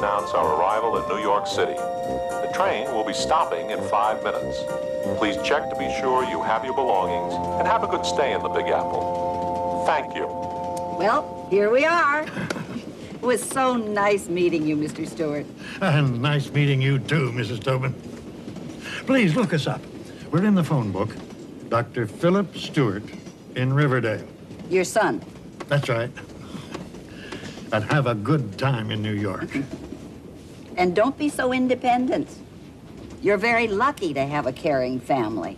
announce our arrival in New York City. The train will be stopping in 5 minutes. Please check to be sure you have your belongings and have a good stay in the Big Apple. Thank you. Well, here we are. It was so nice meeting you, Mr. Stewart. And nice meeting you, too, Mrs. Tobin. Please look us up. We're in the phone book. Dr. Philip Stewart in Riverdale. Your son. That's right. And have a good time in New York. And don't be so independent. You're very lucky to have a caring family.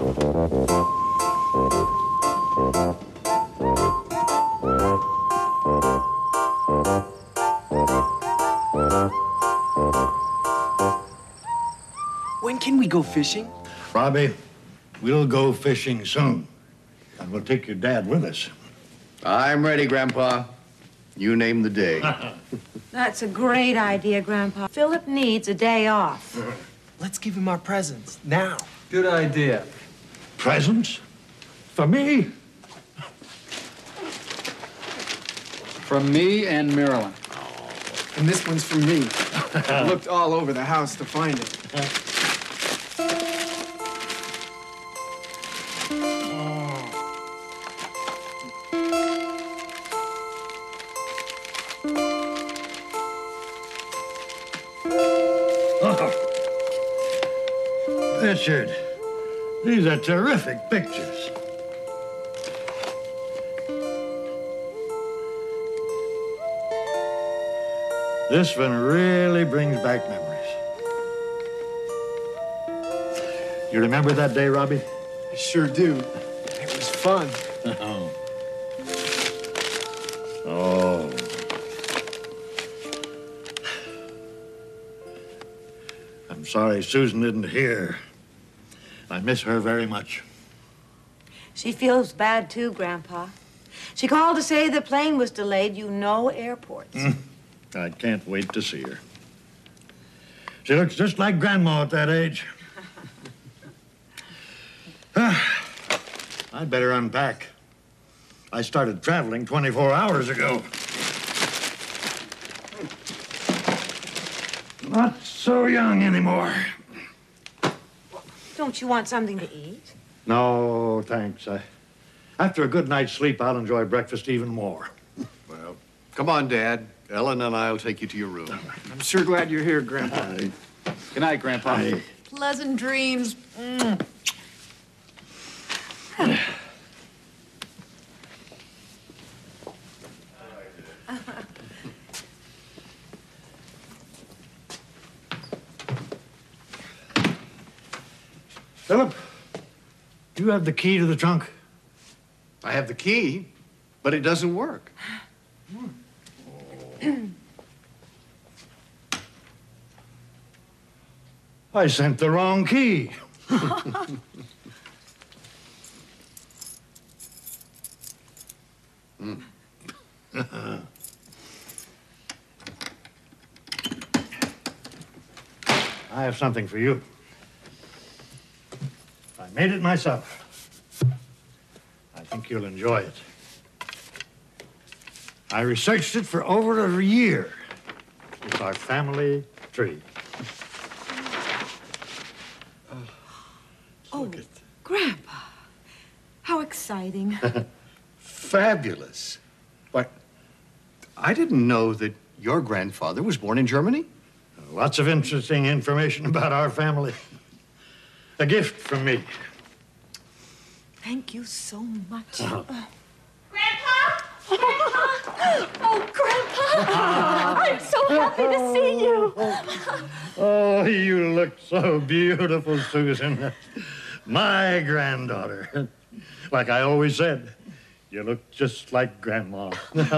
When can we go fishing? Robbie, we'll go fishing soon. And we'll take your dad with us. I'm ready, Grandpa. You name the day. That's a great idea, Grandpa. Philip needs a day off. Let's give him our presents now. Good idea. Presents? For me? From me and Marilyn. And this one's from me. I looked all over the house to find it. Richard, these are terrific pictures. This one really brings back memories. You remember that day, Robbie? I sure do. It was fun. Oh. Oh. I'm sorry Susan isn't here. I miss her very much. She feels bad too, Grandpa. She called to say the plane was delayed. You know airports. I can't wait to see her. She looks just like Grandma at that age. I'd better unpack. I started traveling 24 hours ago. Not so young anymore. Don't you want something to eat? No, thanks. After a good night's sleep, I'll enjoy breakfast even more. Well, come on, Dad. Ellen and I'll take you to your room. I'm sure glad you're here, Grandpa. Good night, Grandpa. Pleasant dreams. Philip, do you have the key to the trunk? I have the key, but it doesn't work. I sent the wrong key. I have something for you. I made it myself. I think you'll enjoy it. I researched it for over a year. It's our family tree. Oh, Grandpa, how exciting. Fabulous. But I didn't know that your grandfather was born in Germany. Lots of interesting information about our family. A gift from me. Thank you so much. Grandpa? Oh, Grandpa! I'm so happy to see you. Oh, you look so beautiful, Susan. My granddaughter. Like I always said, you look just like Grandma.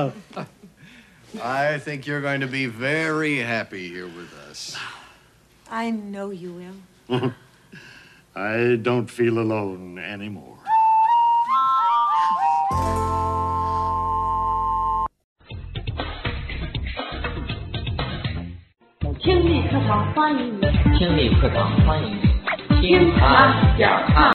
I think you're going to be very happy here with us. I know you will. I don't feel alone anymore. 听力课堂欢迎你，听力课堂欢迎你，听谈点看。